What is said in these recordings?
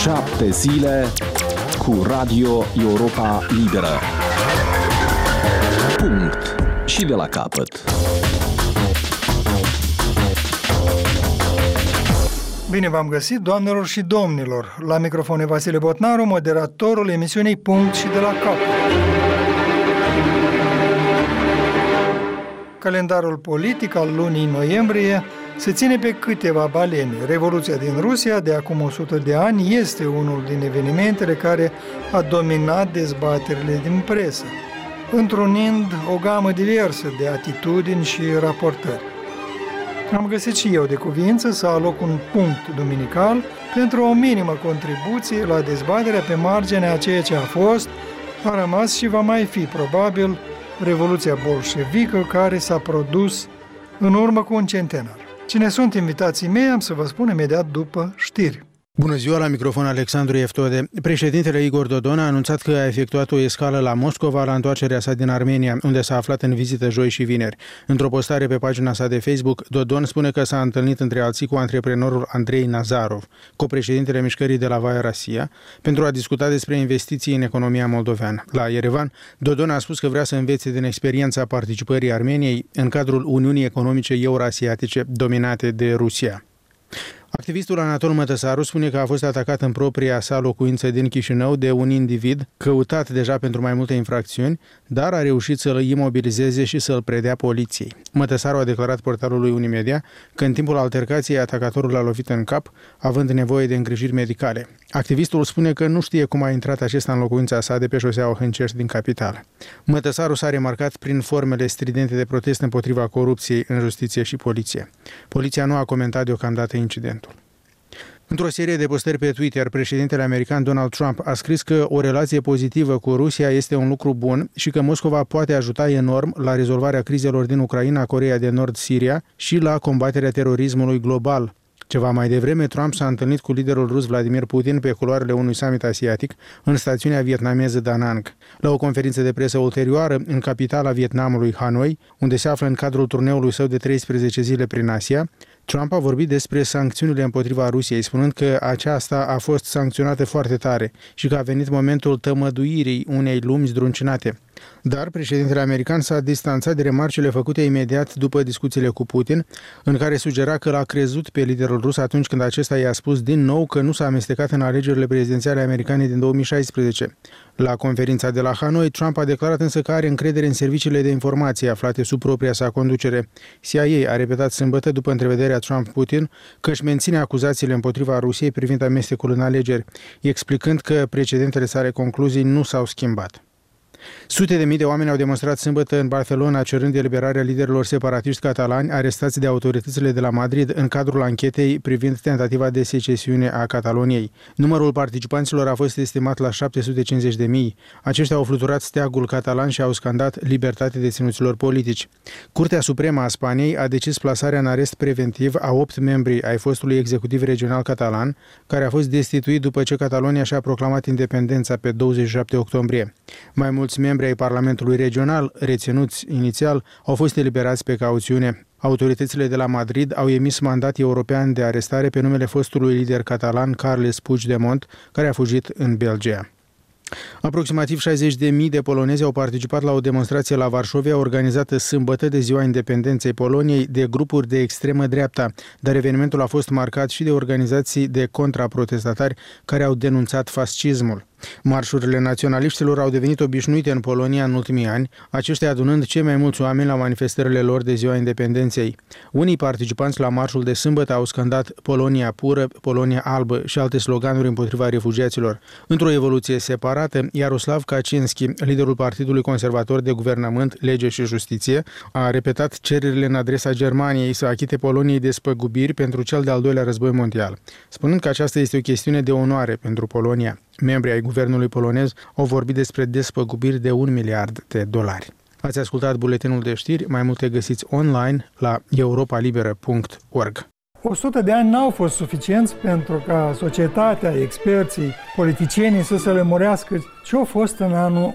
7 zile cu Radio Europa Liberă. Punct. Și de la capăt. Bine v-am găsit, doamnelor și domnilor. La microfon e Vasile Botnaru, moderatorul emisiunii Punct și de la capăt. Calendarul politic al lunii noiembrie se ține pe câteva balene. Revoluția din Rusia de acum 100 de ani este unul din evenimentele care a dominat dezbaterile din presă, întrunind o gamă diversă de atitudini și raportări. Am găsit și eu de cuvință să aloc un punct duminical pentru o minimă contribuție la dezbaterea pe marginea a ceea ce a fost, a rămas și va mai fi probabil Revoluția bolșevică care s-a produs în urmă cu un centenar. Cine sunt invitații mei, am să vă spun imediat după știri. Bună ziua, la microfon Alexandru Eftode. Președintele Igor Dodon a anunțat că a efectuat o escală la Moscova la întoarcerea sa din Armenia, unde s-a aflat în vizită joi și vineri. Într-o postare pe pagina sa de Facebook, Dodon spune că s-a întâlnit între alții cu antreprenorul Andrei Nazarov, copreședintele mișcării de la Voia Rosia, pentru a discuta despre investiții în economia moldoveană. La Yerevan, Dodon a spus că vrea să învețe din experiența participării Armeniei în cadrul Uniunii Economice Eurasiatice dominate de Rusia. Activistul Anatol Mătăsaru spune că a fost atacat în propria sa locuință din Chișinău de un individ căutat deja pentru mai multe infracțiuni, dar a reușit să-l imobilizeze și să-l predea poliției. Mătăsaru a declarat portalului Unimedia că în timpul altercației atacatorul l-a lovit în cap, având nevoie de îngrijiri medicale. Activistul spune că nu știe cum a intrat acesta în locuința sa de pe șoseaua Hâncești din capitală. Mătăsaru s-a remarcat prin formele stridente de protest împotriva corupției în justiție și poliție. Poliția nu a comentat deocamdată incidentul. Într-o serie de postări pe Twitter, președintele american Donald Trump a scris că o relație pozitivă cu Rusia este un lucru bun și că Moscova poate ajuta enorm la rezolvarea crizelor din Ucraina, Coreea de Nord, Siria și la combaterea terorismului global. Ceva mai devreme, Trump s-a întâlnit cu liderul rus Vladimir Putin pe culoarele unui summit asiatic în stațiunea vietnameză Da Nang. La o conferință de presă ulterioară, în capitala Vietnamului, Hanoi, unde se află în cadrul turneului său de 13 zile prin Asia, Trump a vorbit despre sancțiunile împotriva Rusiei, spunând că aceasta a fost sancționată foarte tare și că a venit momentul tămăduirii unei lumi zdruncinate. Dar președintele american s-a distanțat de remarcile făcute imediat după discuțiile cu Putin, în care sugera că l-a crezut pe liderul rus atunci când acesta i-a spus din nou că nu s-a amestecat în alegerile prezidențiale americane din 2016. La conferința de la Hanoi, Trump a declarat însă că are încredere în serviciile de informație aflate sub propria sa conducere. CIA a repetat sâmbătă, după întrevederea Trump-Putin, că își menține acuzațiile împotriva Rusiei privind amestecul în alegeri, explicând că precedentele sale concluzii nu s-au schimbat. Sute de mii de oameni au demonstrat sâmbătă în Barcelona cerând eliberarea liderilor separatiști catalani arestați de autoritățile de la Madrid în cadrul anchetei privind tentativa de secesiune a Cataloniei. Numărul participanților a fost estimat la 750.000. Aceștia au fluturat steagul catalan și au scandat libertate deținuților politici. Curtea Supremă a Spaniei a decis plasarea în arest preventiv a 8 membri ai fostului executiv regional catalan, care a fost destituit după ce Catalonia și-a proclamat independența pe 27 octombrie. Mai mulți membri ai Parlamentului Regional, reținuți inițial, au fost eliberați pe cauțiune. Autoritățile de la Madrid au emis mandat european de arestare pe numele fostului lider catalan Carles Puigdemont, care a fugit în Belgia. Aproximativ 60.000 de polonezi au participat la o demonstrație la Varșovia organizată sâmbătă de Ziua Independenței Poloniei de grupuri de extremă dreapta, dar evenimentul a fost marcat și de organizații de contraprotestatari care au denunțat fascismul. Marșurile naționaliștilor au devenit obișnuite în Polonia în ultimii ani, aceștia adunând cei mai mulți oameni la manifestările lor de Ziua Independenței. Unii participanți la marșul de sâmbătă au scandat Polonia pură, Polonia albă și alte sloganuri împotriva refugiaților. Într-o evoluție separată, Iaroslav Kaczynski, liderul Partidului Conservator de Guvernământ, Lege și Justiție, a repetat cererile în adresa Germaniei să achite Poloniei despăgubiri pentru cel de-al doilea război mondial, spunând că aceasta este o chestiune de onoare pentru Polonia. Membrii ai guvernului polonez au vorbit despre despăgubiri de $1 miliard. Ați ascultat buletinul de știri, mai multe găsiți online la europalibera.org. 100 de ani n-au fost suficienți pentru ca societatea, experții, politicienii să se lămurească ce a fost în anul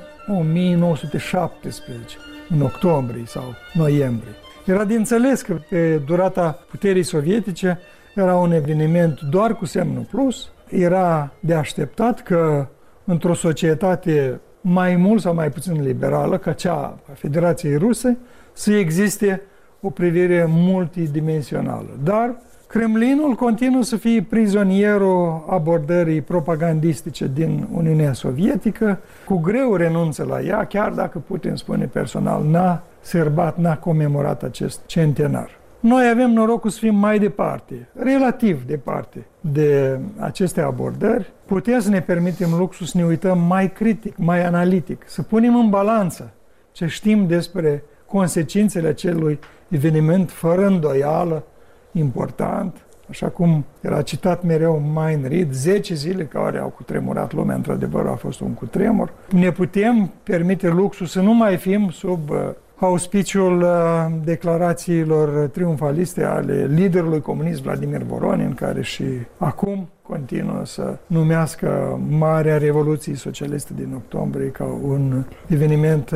1917, în octombrie sau noiembrie. Era de înțeles că pe durata puterii sovietice era un eveniment doar cu semnul plus, era de așteptat că într-o societate mai mult sau mai puțin liberală, ca cea a Federației Ruse, să existe o privire multidimensională. Dar Kremlinul continuă să fie prizonierul abordării propagandistice din Uniunea Sovietică, cu greu renunță la ea, chiar dacă Putin spune personal, n-a sărbat, n-a comemorat acest centenar. Noi avem norocul să fim mai departe, relativ departe de aceste abordări. Putem să ne permitem luxul să ne uităm mai critic, mai analitic, să punem în balanță ce știm despre consecințele acelui eveniment fără îndoială important, așa cum era citat mereu Mein Reed, 10 zile care au cutremurat lumea, într-adevăr a fost un cutremur. Ne putem permite luxul să nu mai fim sub auspiciul declarațiilor triumfaliste ale liderului comunist Vladimir Voronin, care și acum continuă să numească Marea Revoluție Socialistă din octombrie ca un eveniment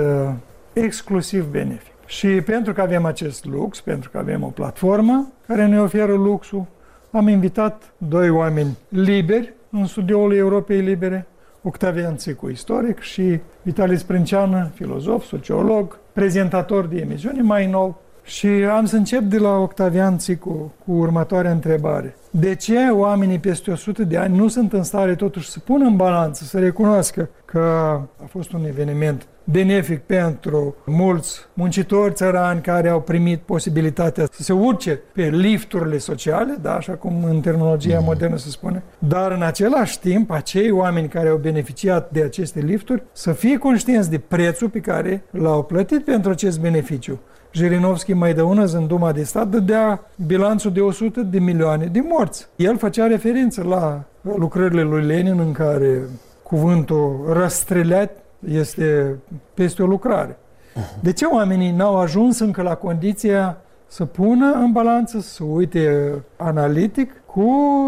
exclusiv benefic. Și pentru că avem acest lux, pentru că avem o platformă care ne oferă luxul, am invitat doi oameni liberi în studioul Europei Libere, Octavian Țicu, istoric, și Vitalie Sprânceană, filozof, sociolog, prezentator de emisiuni mai nou. Și am să încep de la Octavian Țicu cu următoarea întrebare. De ce oamenii peste 100 de ani nu sunt în stare totuși să pună în balanță, să recunoască că a fost un eveniment benefic pentru mulți muncitori țărani care au primit posibilitatea să se urce pe lifturile sociale, da, așa cum în terminologia modernă se spune, dar în același timp acei oameni care au beneficiat de aceste lifturi să fie conștienți de prețul pe care l-au plătit pentru acest beneficiu. Jirinovski mai dăunăz în Duma de Stat dădea bilanțul de 100 de milioane de morți. El făcea referință la lucrările lui Lenin în care cuvântul răstrelat este peste o lucrare. De ce oamenii n-au ajuns încă la condiția să pună în balanță, să uite analitic cu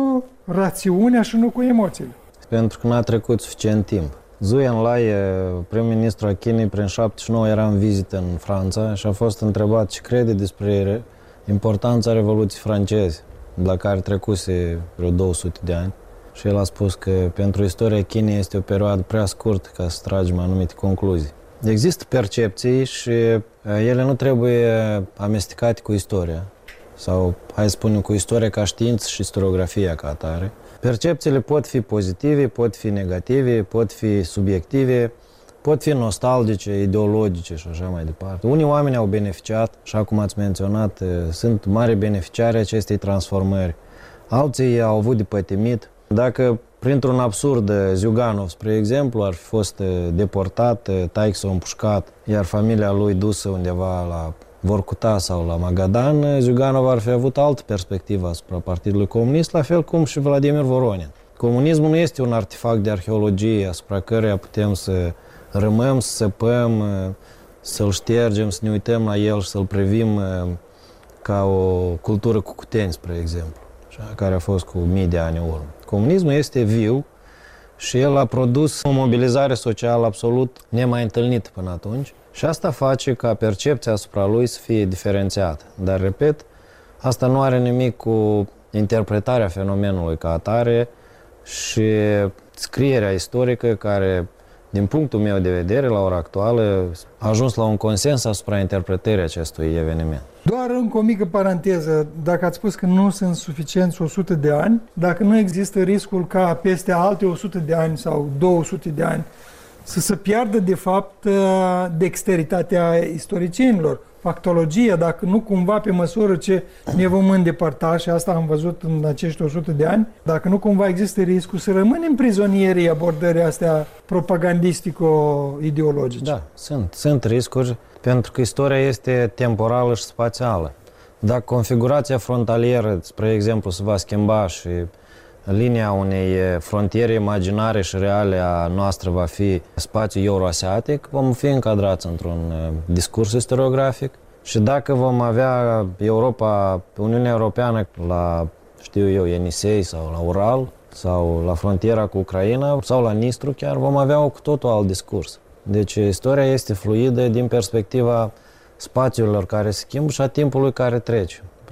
rațiunea și nu cu emoțiile? Pentru că n-a trecut suficient timp. Zhou Enlai, prim-ministru a Chinei, prin 79 era în vizită în Franța și a fost întrebat ce crede despre importanța Revoluției franceze, la care trecuse vreo 200 de ani. Și el a spus că pentru istoria Chinei este o perioadă prea scurtă ca să tragem anumite concluzii. Există percepții și ele nu trebuie amestecate cu istoria, sau, hai să spunem, cu istoria ca știință și istoriografia ca atare. Percepțiile pot fi pozitive, pot fi negative, pot fi subiective, pot fi nostalgice, ideologice și așa mai departe. Unii oameni au beneficiat, așa cum ați menționat, sunt mari beneficiari acestei transformări. Alții au avut de pătimit. Dacă printr-un absurd Ziuganov, spre exemplu, ar fi fost deportat, taică-s-o împușcat, iar familia lui dusă undeva la Vorcuta sau la Magadan, Ziuganov ar fi avut altă perspectivă asupra Partidului Comunist, la fel cum și Vladimir Voronin. Comunismul nu este un artefact de arheologie asupra căruia putem să rămăm, să săpăm, să-l ștergem, să ne uităm la el și să-l privim ca o cultură cu cuteni, spre exemplu, care a fost cu mii de ani în urmă. Comunismul este viu și el a produs o mobilizare socială absolut nemai întâlnită până atunci și asta face ca percepția asupra lui să fie diferențiată. Dar, repet, asta nu are nimic cu interpretarea fenomenului ca atare și scrierea istorică care, din punctul meu de vedere, la ora actuală, a ajuns la un consens asupra interpretării acestui eveniment. Doar încă o mică paranteză, dacă ați spus că nu sunt suficienți 100 de ani, dacă nu există riscul ca peste alte 100 de ani sau 200 de ani să se piardă de fapt dexteritatea istoricienilor, factologia, dacă nu cumva pe măsură ce ne vom îndepărta, și asta am văzut în acești 100 de ani, dacă nu cumva există riscul să rămânem prizonierii abordării astea propagandistico-ideologice. Da, sunt riscuri, pentru că istoria este temporală și spațială. Dacă configurația frontalieră, spre exemplu, se va schimba și linia unei frontiere imaginare și reale a noastră va fi spațiul euroasiatic, vom fi încadrați într-un discurs istoriografic și dacă vom avea Uniunea Europeană la, știu eu, Ienisei sau la Ural sau la frontiera cu Ucraina sau la Nistru chiar, vom avea cu totul alt discurs. Deci istoria este fluidă din perspectiva spațiilor care se schimbă și a timpului care trece.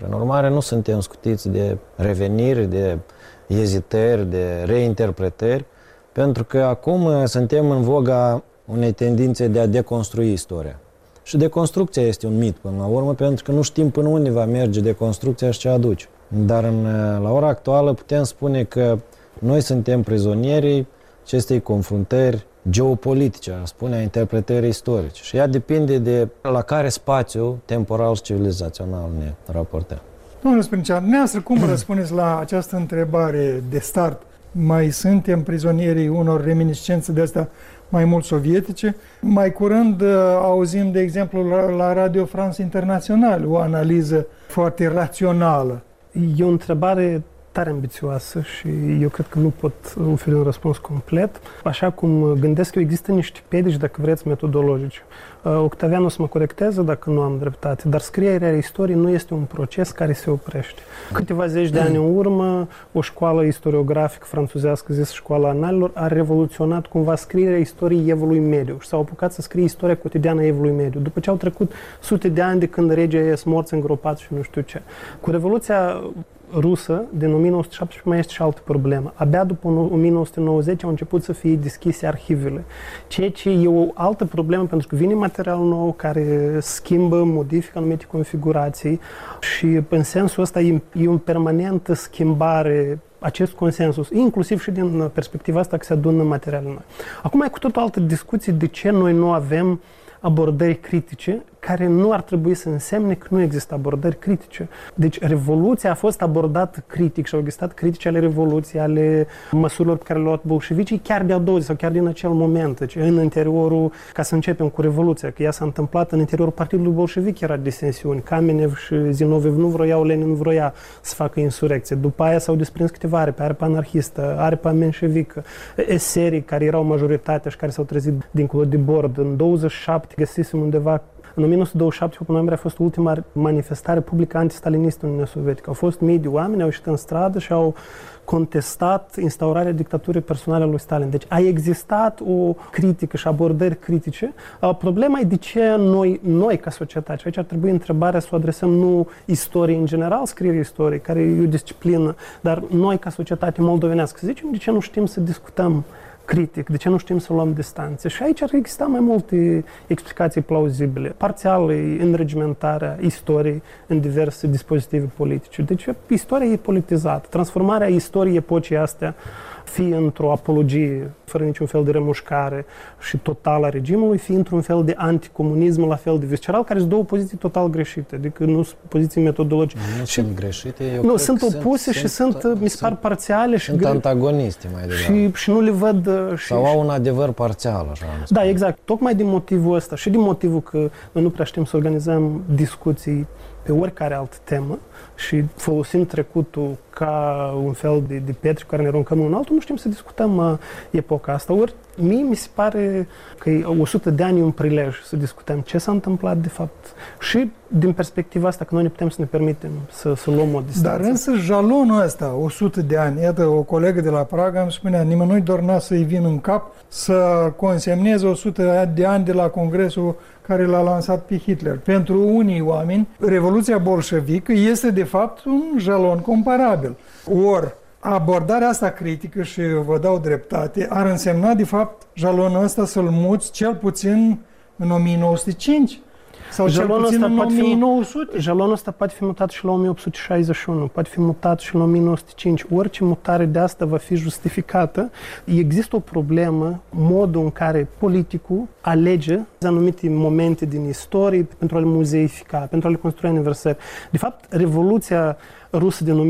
Prin urmare, nu suntem scutiți de reveniri, de ezitări, de reinterpretări, pentru că acum suntem în voga unei tendințe de a deconstrui istoria. Și deconstrucția este un mit până la urmă, pentru că nu știm până unde va merge deconstrucția și ce aduce. Dar la ora actuală putem spune că noi suntem prizonierii acestei confruntări geopolitice, spune, a interpretării istorice. Și ea depinde de la care spațiu temporal și civilizațional ne raportăm. Domnule Sprâncean, dumneavoastră cum răspundeți la această întrebare de start? Mai suntem prizonierii unor reminiscențe de astea mai mult sovietice? Mai curând auzim, de exemplu, la Radio France International o analiză foarte rațională. E o întrebare tare ambițioasă și eu cred că nu pot oferi un răspuns complet. Așa cum gândesc eu, există niște pedici, dacă vreți, metodologice. Octavian o să mă corecteze dacă nu am dreptate, dar scrierea istoriei nu este un proces care se oprește. Câteva zeci de ani în urmă, o școală istoriografică franțuzească, zis Școala Analilor, a revoluționat cumva scrierea istoriei Evului Mediu și s-au apucat să scrie istoria cotidiană a Evului Mediu, după ce au trecut sute de ani de când regii ies morți, îngropați și nu știu ce. Cu Revoluția rusă, din 1917, mai este și altă problemă. Abia după 1990 au început să fie deschise arhivele. Ceea ce e o altă problemă, pentru că vine material nou care schimbă, modifică anumite configurații și în sensul ăsta e o permanentă schimbare acest consensus, inclusiv și din perspectiva asta că se adună materiale noi. Acum e cu tot o altă discuție de ce noi nu avem abordări critice, care nu ar trebui să însemne că nu există abordări critice. Deci Revoluția a fost abordată critic și au existat critici ale Revoluției, ale măsurilor pe care le-au luat bolșevicii, chiar de-a doua zi sau chiar din acel moment. Deci în interiorul, ca să începem cu Revoluția, că ea s-a întâmplat în interiorul Partidului Bolșevic, era disensiuni. Kamenev și Zinoviev nu vroiau, Lenin nu vroia să facă insurecție. După aia s-au desprins câteva aripi, aripa anarhistă, aripa menșevică, eserii care erau majoritatea și care s-au trezit dincolo de bord. În 27 găsisem undeva. În 1927, pe noiembrie, a fost ultima manifestare publică anti-stalinistă în Uniunea Sovietică. Au fost mii de oameni, au ieșit în stradă și au contestat instaurarea dictaturii personale a lui Stalin. Deci a existat o critică și abordări critice. Problema e de ce noi ca societate, și aici ar trebui întrebarea să o adresăm nu istoriei în general, scrierea istoriei, care e o disciplină, dar noi ca societate moldovenească, să zicem, de ce nu știm să discutăm critic, de ce nu știm să luăm distanțe. Și aici ar exista mai multe explicații plauzibile. Parțial e înregimentarea istoriei în diverse dispozitive politice. Deci istoria e politizată. Transformarea istoriei epocii astea fie într-o apologie, fără niciun fel de remușcare și totală a regimului, fie într-un fel de anticomunism la fel de visceral, care sunt două poziții total greșite, adică nu sunt poziții metodologice. Nu sunt greșite, nu, sunt opuse și sunt, mi se par, parțiale și sunt antagoniste mai degrabă. Și nu le văd sau au un adevăr parțial, așa. Da, exact. Tocmai din motivul ăsta și din motivul că noi nu prea știm să organizăm discuții pe oricare altă temă și folosim trecutul ca un fel de pietre care ne aruncăm unul în altul, nu știm să discutăm epoca asta. Ori mie mi se pare că 100 de ani e un prilej să discutăm ce s-a întâmplat de fapt și din perspectiva asta că noi ne putem să ne permitem să luăm o distanță. Dar însă jalonul ăsta, 100 de ani, iată, o colegă de la Praga îmi spunea, nimănui dorna să-i vin în cap să consemneze 100 de ani de la congresul care l-a lansat pe Hitler. Pentru unii oameni, Revoluția bolșevică este de fapt un jalon comparabil. Ori abordarea asta critică, și vă dau dreptate, ar însemna de fapt jalonul ăsta să-l muți cel puțin în 1905 sau cel puțin în 1900. Jalonul ăsta poate fi mutat și la 1861, poate fi mutat și la 1905. Orice mutare de asta va fi justificată. Există o problemă, modul în care politicul alege anumite momente din istorie pentru a le muzeifica, pentru a le construi aniversări. De fapt, Revoluția rusă din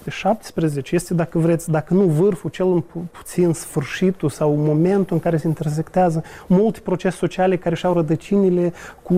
1917 este, dacă vreți, dacă nu vârful, cel puțin sfârșitul sau momentul în care se intersectează multe procese sociale care și-au rădăcinile cu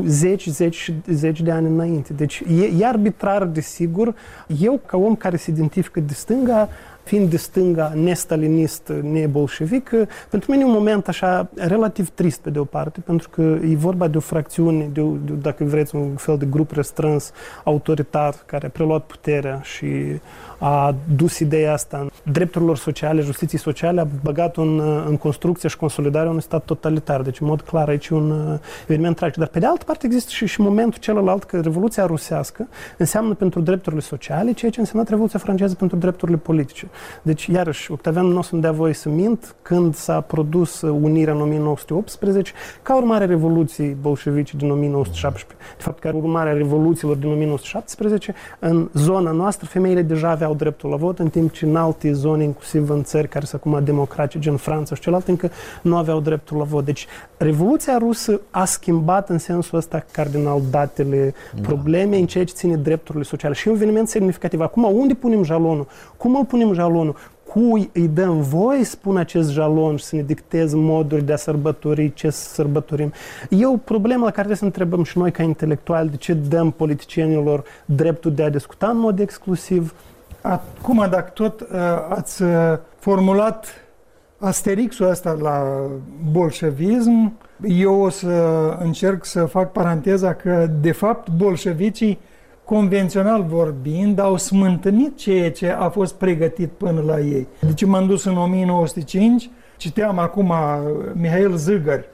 zeci de ani înainte. Deci e arbitrar, desigur. Eu, ca om care se identifică de stânga, fiind de stânga, nestalinist, nebolșevic, pentru mine e un moment așa relativ trist pe de o parte, pentru că e vorba de o fracțiune, dacă vreți, un fel de grup restrâns, autoritar, care a preluat puterea și a dus ideea asta drepturilor sociale, justiției sociale, a băgat-o în construcție și consolidarea unui stat totalitar. Deci, în mod clar, aici un eveniment tragic. Dar, pe de altă parte, există și momentul celălalt că Revoluția rusească înseamnă pentru drepturile sociale ceea ce a însemnat Revoluția franceză pentru drepturile politice. Deci, iarăși, Octavian nu o să-mi dea voie să mint, când s-a produs unirea în 1918, ca urmare a Revoluției bolșevice din 1917. De fapt, ca urmare a revoluțiilor din 1917, în zona noastră, femeile deja aveau dreptul la vot, în timp ce în alte zone, inclusiv în țări care sunt acum democratice, gen Franța și celelalte, încă nu aveau dreptul la vot. Deci, Revoluția rusă a schimbat în sensul ăsta cardinal datele problemei în ceea ce ține drepturile sociale. Și e un eveniment semnificativ. Acum, unde punem jalonul? Cum îl punem jalonul? Cui îi dăm voie să pună acest jalon și să ne dicteze moduri de a sărbători, ce să sărbătorim? E o problemă la care trebuie să întrebăm și noi ca intelectuali, de ce dăm politicienilor dreptul de a discuta în mod exclusiv. Acum, dacă tot ați formulat asterixul ăsta la bolșevism, eu o să încerc să fac paranteza că, de fapt, bolșevicii, convențional vorbind, au smântânit ceea ce a fost pregătit până la ei. Deci m-am dus în 1905, citeam acum Mihail Zâgăr,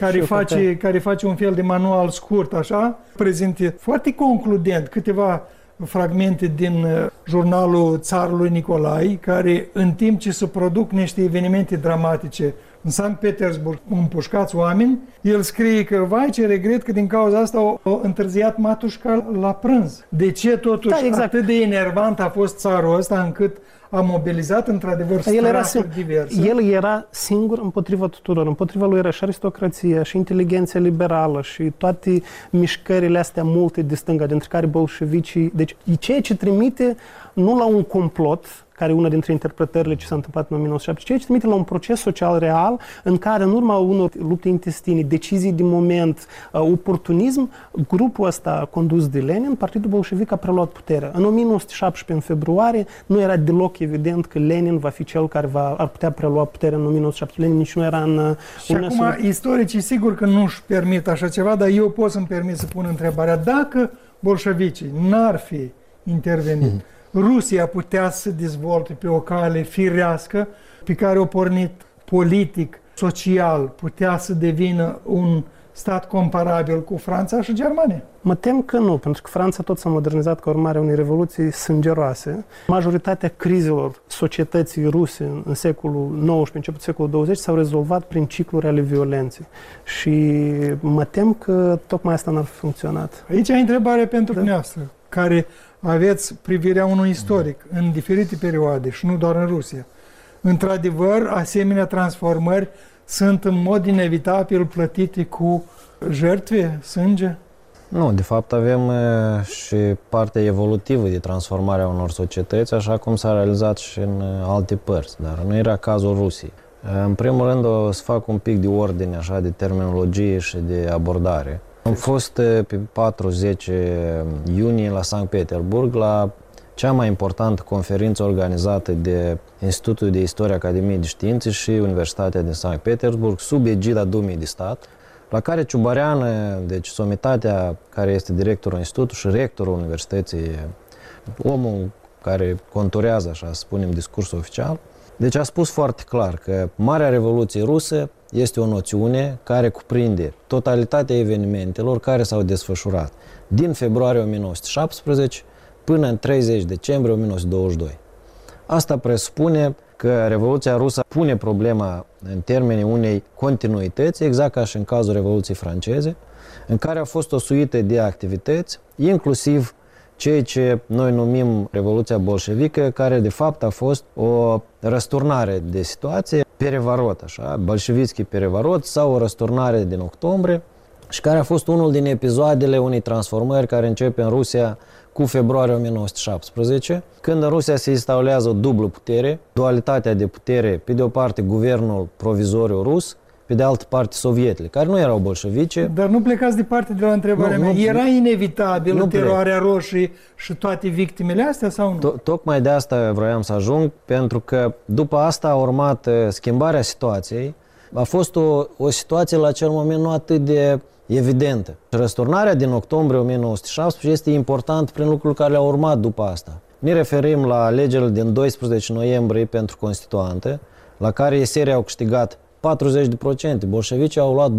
care face un fel de manual scurt, așa, prezinte foarte concludent câteva fragmente din jurnalul Țarului Nicolae, care, în timp ce se produc niște evenimente dramatice în Sankt Petersburg, împușcați oameni, el scrie că, vai, ce regret că din cauza asta a întârziat matușca la prânz. De ce totuși atât de enervant a fost țarul ăsta încât a mobilizat într-adevăr straturi diverse? El era singur împotriva tuturor. Împotriva lui era și aristocrația, și inteligenția liberală, și toate mișcările astea multe de stânga, dintre care bolșevicii. Deci, ceea ce trimite nu la un complot, care e una dintre interpretările ce s-a întâmplat în 1917, ceea ce trimite la un proces social real în care, în urma unor lupte intestine, decizii de moment, oportunism, grupul ăsta condus de Lenin, Partidul Bolșevic a preluat puterea. În 1917, în februarie, nu era deloc evident că Lenin va fi cel care ar putea prelua puterea în 1917. Lenin nici nu era în... Și acum, istoricii sigur că nu își permit așa ceva, dar eu pot să-mi permit să pun întrebarea. Dacă bolșevicii n-ar fi intervenit, Rusia putea să dezvolte pe o cale firească pe care o pornit politic, social, putea să devină un stat comparabil cu Franța și Germania? Mă tem că nu, pentru că Franța tot s-a modernizat ca urmare a unei revoluții sângeroase. Majoritatea crizelor societății ruse în secolul XIX, început secolul 20, s-au rezolvat prin cicluri ale violenței. Și mă tem că tocmai asta n-ar fi funcționat. Aici e întrebare pentru dumneavoastră, care aveți privirea unui istoric în diferite perioade și nu doar în Rusia. Într-adevăr, asemenea transformări sunt în mod inevitabil plătite cu jertfe, sânge? Nu, de fapt avem și partea evolutivă de transformare a unor societăți, așa cum s-a realizat și în alte părți, dar nu era cazul Rusiei. În primul rând o să fac un pic de ordine, așa, de terminologie și de abordare. Am fost pe 4-10 iunie la Sankt Petersburg la cea mai importantă conferință organizată de Institutul de Istorie Academiei de Științe și Universitatea din Sankt Petersburg, sub egida Dumei de Stat, la care Ciubărean, deci somitatea care este directorul institutului și rectorul universității, omul care conturează, așa să spunem, discursul oficial, deci a spus foarte clar că Marea Revoluție Rusă este o noțiune care cuprinde totalitatea evenimentelor care s-au desfășurat din februarie 1917 până în 30 decembrie 1922. Asta presupune că Revoluția Rusă pune problema în termenii unei continuități, exact ca și în cazul Revoluției franceze, în care a fost o suită de activități, inclusiv ceea ce noi numim Revoluția bolșevică, care de fapt a fost o răsturnare de situație, perevarot, așa, bolșevițchi perevarot sau o răsturnare din octombrie, și care a fost unul din episoadele unei transformări care începe în Rusia cu februarie 1917, când în Rusia se instaurează o dublă putere, dualitatea de putere, pe de o parte guvernul provizoriu rus, pe de altă parte sovietele, care nu erau bolșevice. Dar nu plecați departe de la întrebarea mea. Era inevitabil teroarea roșie și toate victimele astea sau nu? Tocmai de asta vroiam să ajung, pentru că după asta a urmat schimbarea situației. A fost o situație la acel moment nu atât de evidentă. Răsturnarea din octombrie 1917 este important prin lucrul care le-a urmat după asta. Ne referim la alegerile din 12 noiembrie pentru Constituante, la care eserii au câștigat 40%, bolșevicii au luat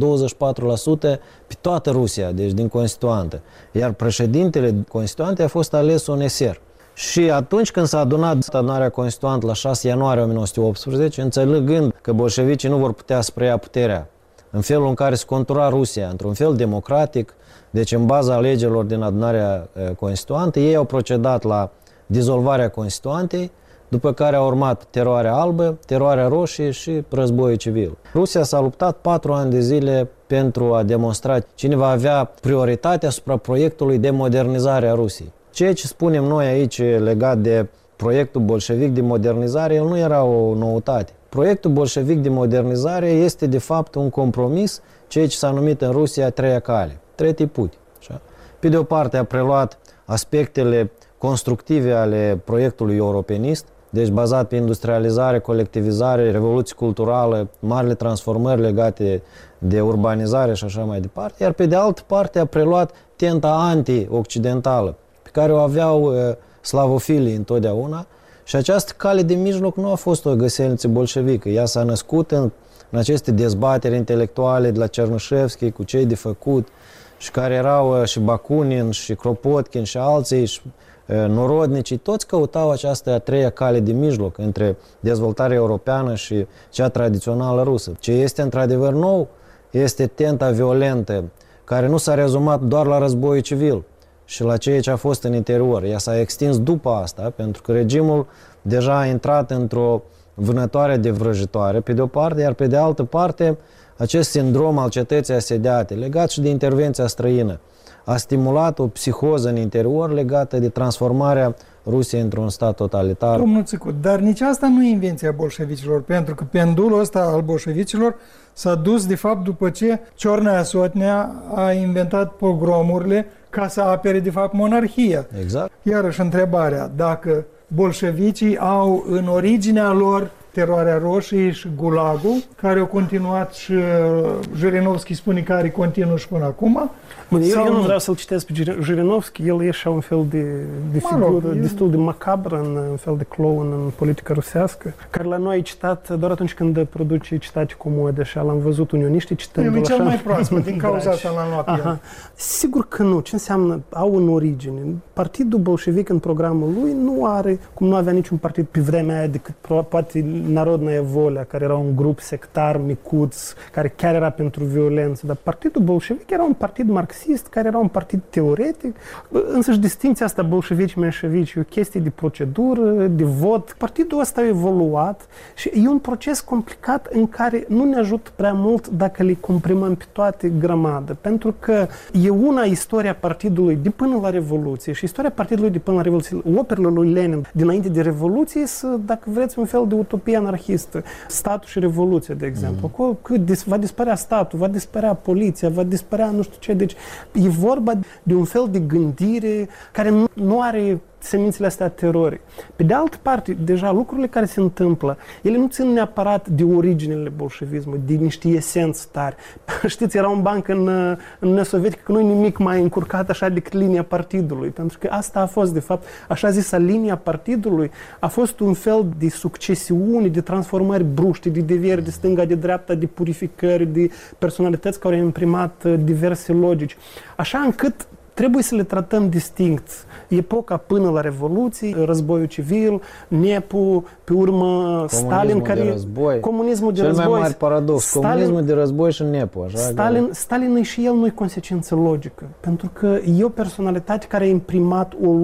24% pe toată Rusia, deci din Constituante. Iar președintele Constituante a fost ales un eser. Și atunci când s-a adunat adunarea Constituantă la 6 ianuarie 1918, înțelegând că bolșevicii nu vor putea să preia puterea în felul în care se contura Rusia, într-un fel democratic, deci în baza alegerilor din adunarea Constituantă, ei au procedat la dizolvarea Constituantei, după care a urmat teroarea albă, teroarea roșie și războiul civil. Rusia s-a luptat 4 ani de zile pentru a demonstra cine va avea prioritatea asupra proiectului de modernizare a Rusiei. Ceea ce spunem noi aici legat de proiectul bolșevic de modernizare, el nu era o noutate. Proiectul bolșevic de modernizare este de fapt un compromis, ceea ce s-a numit în Rusia treia cale, 3 tipuri. Așa? Pe de o parte a preluat aspectele constructive ale proiectului europenist, deci bazat pe industrializare, colectivizare, revoluție culturală, marile transformări legate de urbanizare și așa mai departe, iar pe de altă parte a preluat tenta anti-occidentală, pe care o aveau slavofilii întotdeauna, și această cale de mijloc nu a fost o găselniță bolșevică. Ea s-a născut în aceste dezbateri intelectuale de la Cernușevski cu cei de făcut, și care erau și Bakunin, și Kropotkin, și alții, și norodnicii, toți căutau această a treia cale de mijloc între dezvoltarea europeană și cea tradițională rusă. Ce este într-adevăr nou este tenta violentă, care nu s-a rezumat doar la războiul civil și la ceea ce a fost în interior. Ea s-a extins după asta, pentru că regimul deja a intrat într-o vânătoare de vrăjitoare, pe de o parte, iar pe de altă parte, acest sindrom al cetății asediate, legat și de intervenția străină, a stimulat o psihoză în interior legată de transformarea Rusiei într-un stat totalitar. Domnul Țicu, dar nici asta nu e invenția bolșevicilor, pentru că pendulul ăsta al bolșevicilor s-a dus de fapt după ce Ciornea Sotnea a inventat pogromurile ca să apere de fapt monarhia. Exact. Iarăși întrebarea, dacă bolșevicii au în originea lor teroarea roșie și gulagul, care au continuat și Jirinovski spune că are continuă și până acum. Eu nu vreau să-l citesc pe Jirinovski, el e așa un fel de figură destul de macabră, un fel de clown în politica rusească, care la noi e citat doar atunci când produce citate comode, așa l-am văzut unioniștii citându-l așa. E cel mai proaspăt, din cauza asta l-am luat. Sigur că nu. Ce înseamnă? Au în origine. Partidul bolșevic în programul lui nu are, cum nu avea niciun partid pe vremea aia decât poate Narodnaya Volia, care era un grup sectar micuț, care chiar era pentru violență, dar partidul bolșevic era un partid marxist, care era un partid teoretic, însăși distinția asta bolșevici-menșevici e o chestie de procedură, de vot. Partidul ăsta a evoluat și e un proces complicat în care nu ne ajută prea mult dacă le comprimăm pe toate grămadă, pentru că e una istoria partidului de până la Revoluție și istoria partidului de până la Revoluție. Operele lui Lenin dinainte de Revoluție sunt, dacă vreți, un fel de utopie anarhistă. Statul și Revoluția, de exemplu. Va dispărea statul, va dispărea poliția, va dispărea nu știu ce. Deci e vorba de un fel de gândire care nu are semințele astea terorii. Pe de altă parte, deja lucrurile care se întâmplă, ele nu țin neapărat de originele bolșevismului, de niște esenți tari. Știți, era un banc în Uniunea Sovietică că nu e nimic mai încurcat așa decât linia partidului, pentru că asta a fost, de fapt, așa zisa linia partidului, a fost un fel de succesiune, de transformări bruște, de devieri de stânga, de dreapta, de purificări, de personalități care au imprimat diverse logici. Așa încât trebuie să le tratăm distinct. Epoca până la Revoluție, războiul civil, NEP-ul, pe urmă Stalin, care... Război. Comunismul de război. Cel mai mare paradox, comunismul de război și NEP-ul. Stalin și el nu e consecință logică, pentru că e o personalitate care a imprimat o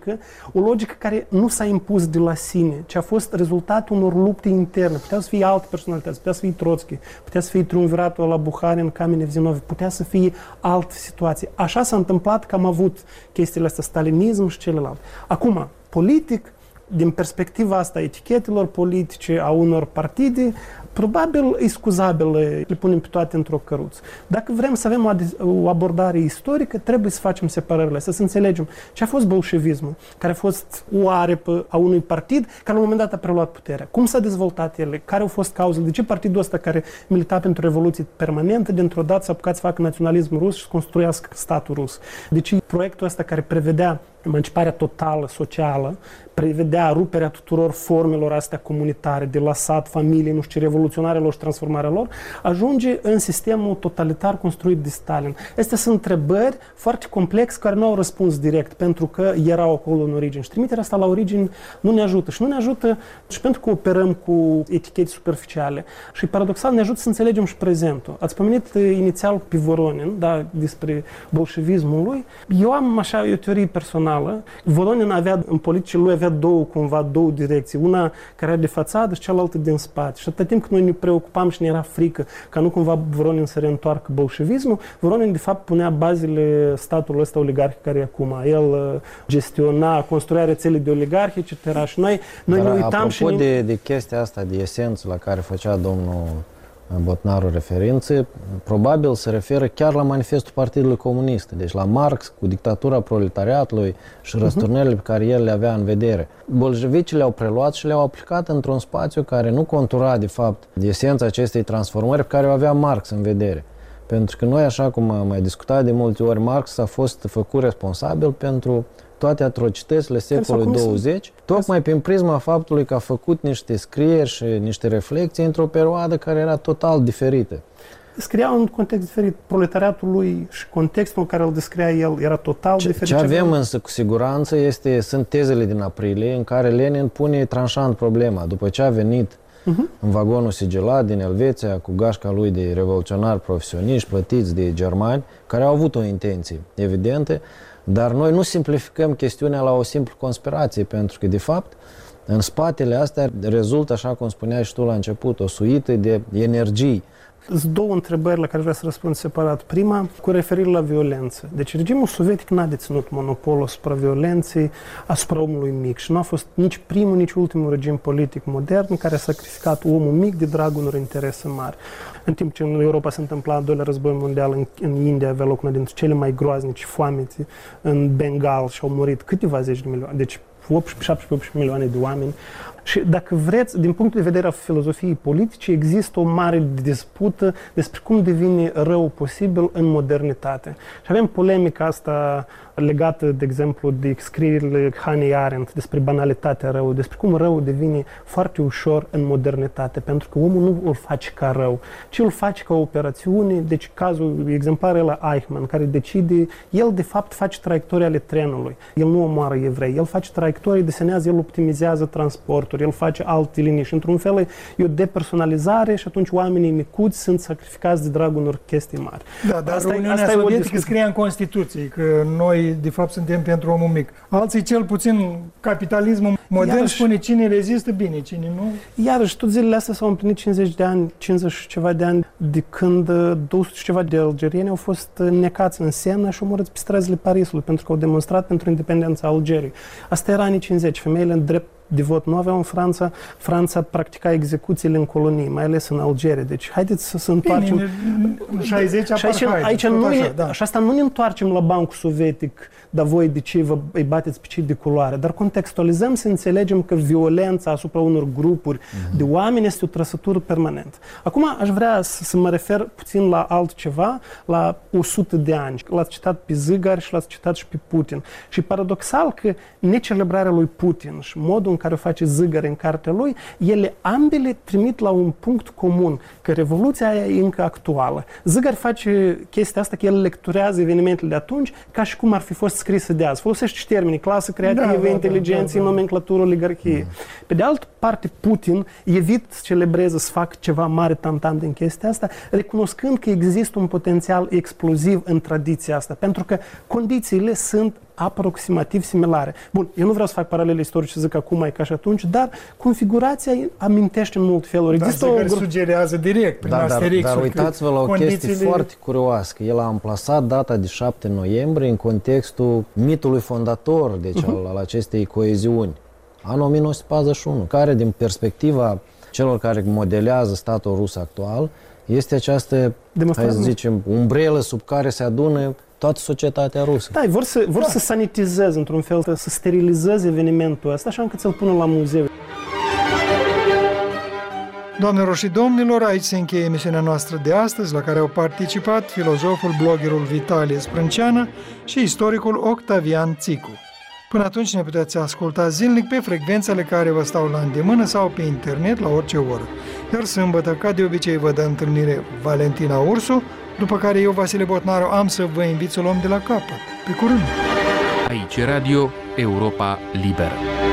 logică care nu s-a impus de la sine, ci a fost rezultatul unor lupte interne. Putea să fie alte personalități, putea să fie Trotsky, putea să fie triumviratul la Buharin, Kamenev-Zinoviev, putea să fie altă situație. Așa s-a întâmplat că am avut chestiile astea, stalinism și celelalte. Acum, politic, din perspectiva asta etichetelor politice a unor partide, probabil e scuzabil le punem pe toate într-o căruță. Dacă vrem să avem o abordare istorică, trebuie să facem separările astea, să înțelegem ce a fost bolșevismul, care a fost o aripă a unui partid care la un moment dat a preluat puterea. Cum s-a dezvoltat ele? Care au fost cauzele? De ce partidul ăsta care milita pentru revoluție permanentă, dintr-o dată s-a apucat să facă naționalism rus și să construiască statul rus? De ce proiectul ăsta care prevedea emanciparea totală, socială, prevedea ruperea tuturor formelor astea comunitare, de la sat, familie, nu știu ce, revoluționarelor și transformarea lor, ajunge în sistemul totalitar construit de Stalin. Astea sunt întrebări foarte complexe care nu au răspuns direct, pentru că erau acolo în origine. Și trimiterea asta la origine nu ne ajută. Și nu ne ajută și pentru că operăm cu etichete superficiale. Și paradoxal ne ajută să înțelegem și prezentul. Ați pomenit inițial pe Voronin, da, despre bolșevismul lui. Eu am așa o teorie personală. Voronin avea în politice lui două direcții. Una care era de fațadă și cealaltă din spate. Și atât timp când noi ne preocupam și ne era frică ca nu cumva Voronin să reîntoarcă bolșevismul, Voronin de fapt punea bazele statului ăsta oligarhic care e acum. El gestiona, construia rețele de oligarhi, etc. Și noi ne uitam și... Apropo de chestia asta, de esență la care făcea domnul Botnaru referințe, probabil se referă chiar la manifestul Partidului Comunist, deci la Marx cu dictatura proletariatului și răsturnările pe care el le avea în vedere. Bolșevicii le-au preluat și le-au aplicat într-un spațiu care nu contura de fapt esența acestei transformări pe care o avea Marx în vedere. Pentru că noi, așa cum am mai discutat de multe ori, Marx a fost făcut responsabil pentru toate atrocitățile secolului 20, tocmai prin prisma faptului că a făcut niște scrieri și niște reflexii într-o perioadă care era total diferită. Scria un context diferit. Proletariatul lui și contextul în care îl descria el era total diferit. Ce avem însă cu siguranță sunt tezele din aprilie în care Lenin pune tranșant problema. După ce a venit în vagonul sigilat din Elveția cu gașca lui de revoluționari profesioniști plătiți de germani, care au avut o intenție evidentă, dar noi nu simplificăm chestiunea la o simplă conspirație, pentru că, de fapt, în spatele astea rezultă, așa cum spuneai și tu la început, o suită de energii. Sunt două întrebări la care vreau să răspund separat. Prima, cu referire la violență. Deci regimul sovietic n-a deținut monopolul asupra violenței, asupra omului mic și nu a fost nici primul, nici ultimul regim politic modern care a sacrificat omul mic de dragul unor interese mari. În timp ce în Europa se întâmpla al doilea război mondial, în India avea loc una dintre cele mai groaznice foamete, în Bengal și au murit câteva zeci de milioane, deci 17-18 milioane de oameni. Și dacă vreți, din punctul de vedere al filozofiei politice, există o mare dispută despre cum devine rău posibil în modernitate. Și avem polemica asta legată, de exemplu, de scrierile Hannah Arendt despre banalitatea răului, despre cum răul devine foarte ușor în modernitate, pentru că omul nu îl face ca rău, ci îl face ca o operațiune. Deci cazul exemplar e la Eichmann, care decide, el de fapt face traiectoria ale trenului. El nu omoară evrei, el face traiectorii, desenează, el optimizează transportul, el face alte linii și într-un fel e o depersonalizare și atunci oamenii micuți sunt sacrificați de dragul unor chestii mari. Da, dar Uniunea Sovietică scria în Constituție că noi de fapt suntem pentru omul mic. Alții, cel puțin capitalismul modern, spune cine rezistă bine, cine nu. Iarăși, tot zilele astea s-au împlinit 50 și ceva de ani de când 200 și ceva de algerieni au fost necați în Sena și omorâți pe străzile Parisului pentru că au demonstrat pentru independența Algeriei. Asta era anii 50. Femeile în drept de vot nu aveau în Franța. Franța practica execuțiile în colonii, mai ales în Algeria. Deci haideți să întoarcem... În 60 aici nu și asta nu ne întoarcem la bancul sovietic, dar voi de ce îi bateți pe cei de culoare, dar contextualizăm să înțelegem că violența asupra unor grupuri de oameni este o trăsătură permanentă. Acum aș vrea să mă refer puțin la altceva, la 100 de ani. L-ați citat pe Zygar și l-ați citat și pe Putin. Și paradoxal că necelebrarea lui Putin și modul în care o face Zygar în cartea lui, ele ambele trimit la un punct comun, că revoluția aia e încă actuală. Zygar face chestia asta, că el lecturează evenimentele de atunci ca și cum ar fi fost scrise de azi. Folosește și termenii, clasă creativă, inteligență, nomenclatură, oligarhie. Pe de altă parte, Putin evit să celebreze, să facă ceva mare tam-tam din chestia asta, recunoscând că există un potențial exploziv în tradiția asta, pentru că condițiile sunt aproximativ similare. Bun, eu nu vreau să fac paralele istorice, să zic acum e ca și atunci, dar configurația amintește în mult feluri. Există care sugerează direct prin asterixul. Dar uitați-vă la o chestie foarte curioasă, că el a amplasat data de 7 noiembrie în contextul mitului fondator, deci al acestei coeziuni, anul 1941, care din perspectiva celor care modelează statul rus actual, este această, hai să zicem, umbrelă sub care se adună toată societatea rusă. Da, vor să sanitizeze într-un fel, să sterilizeze evenimentul ăsta, așa încât să-l pună la muzeu. Doamnelor și domnilor, aici se încheie emisiunea noastră de astăzi, la care au participat filozoful, bloggerul Vitalie Sprânceană și istoricul Octavian Țicu. Până atunci ne puteți asculta zilnic pe frecvențele care vă stau la îndemână sau pe internet la orice oră. Iar sâmbătă, ca de obicei, vă dă întâlnire Valentina Ursu, după care eu, Vasile Botnaru, am să vă invit să luăm de la capăt. Pe curând! Aici Radio Europa Liberă.